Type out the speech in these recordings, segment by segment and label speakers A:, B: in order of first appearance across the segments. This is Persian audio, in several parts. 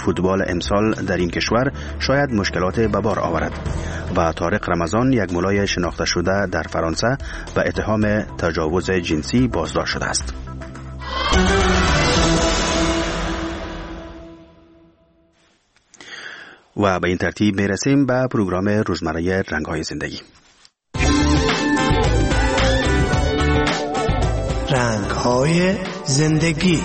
A: فوتبال امسال در این کشور شاید مشکلات به بار آورد و طارق رمضان، یک ملای شناخته شده در فرانسه، به اتهام تجاوز جنسی بازداشت شده است. و به این ترتیب میرسیم به پروگرام روزمره رنگ‌های زندگی.
B: رنگ‌های زندگی.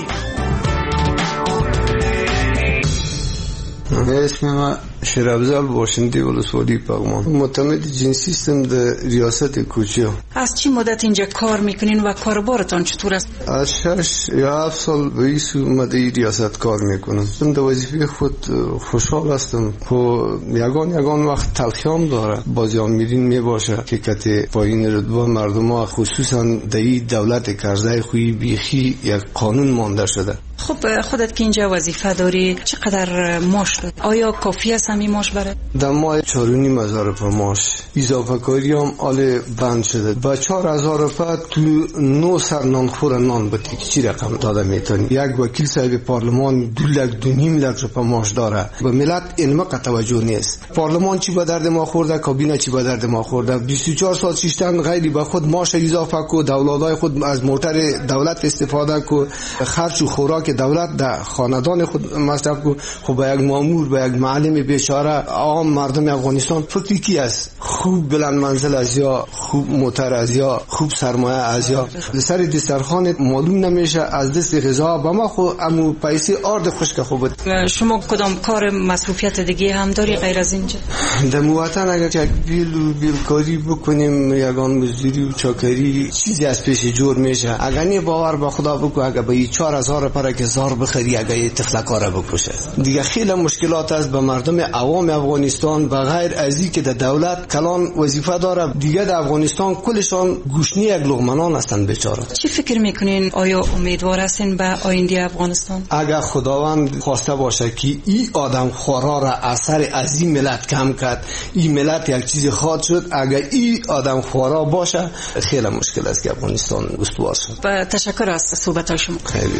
C: اسمم شیرافزال باشنده ولسوالی پغمان. معتمد جنسی هستم در ریاست کوچه.
D: از چی مدت اینجا کار میکنین و کاربارتان چطور است؟
C: از 6 یا 7 سال به این اومده ریاست کار میکنم. من در وظیفه خود خوشحال هستم. یگان وقت تلخیام داره. بازیان میرین میباشه که کت پایین رتبه مردم ها خصوصا در این دولت کرزی خوی بیخی یک قانون مانده شده.
D: خب خودت که اینجا وظیفه داری چقدر معاش داری؟ آیا کافی است همین معاش برات؟
C: در ماه 4,500 روپیه معاش. اضافه کاری هم آل بند شده. با 4,000 روپیه تو 9 سر نان خور نان بتی چی رقم داده میتونی؟ یک وکیل صاحب پارلمان 2 لک 2.5 لک روپیه معاش داره. به ملت اینم توجه نیست. پارلمان چی به درد ما خورده، کابینه چی به درد ما خورده. 24 سال شیشتن غیری به خود معاش اضافه کو، دولتای خود از موتر دولت استفاده کو، خرج و خوراک دولت در خاندان خود مصرف کو. خب به یک مامور، به یک معلم بیچاره عام مردم افغانستان فکری کی است؟ خوب بلند منزل از یا خوب موتر از یا خوب سرمایه از یا سر دسترخوان معلوم نمیشه از دست غذا با ما خو امو پیسه آرد خشک خوبت.
D: شما کدام کار مصروفیت دیگه هم داری غیر از اینجا؟
C: در موطن اگر یک بیلکاری بکنیم، یگان مزدوری و چاکری چیزی از پیش جور میشه. اگر نی باور به خدا بکو، اگر به 4,000 پر که زار بخری، اگر یه تفلکاره بکشه دیگه خیلی مشکلات است به مردم عوام افغانستان. بغیر از این که در دولت کلان وظیفه داره، دیگه در افغانستان کلشان گوشنی یک لقمنان هستند بیچاره.
D: چی فکر میکنین؟ آیا امیدوار هستین به آینده افغانستان؟
C: اگر خداوند خواسته باشه که این آدم خورا را اثر از این ملت کم کرد، این ملت یک چیز خواهد شد. اگر این آدم خورا باشه خیلی مشکل است که افغانستان استوار شد.
D: با تشکر از صحبت شما.
C: خیلی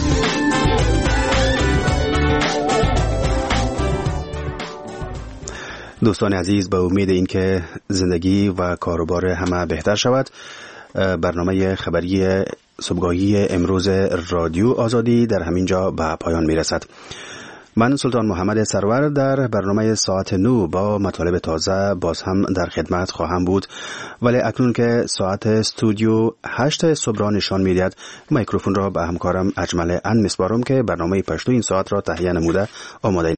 A: دوستان عزیز، به امید این که زندگی و کاروبار همه بهتر شود، برنامه خبری صبحگاهی امروز رادیو آزادی در همین جا به پایان میرسد. من سلطان محمد سرور در برنامه ساعت 9 با مطالب تازه باز هم در خدمت خواهم بود، ولی اکنون که ساعت استودیو 8 صبح را نشان می‌دهد، میکروفون را به همکارم اجمل ان میسپارم که برنامه پشتو این ساعت را تهیه نموده آماده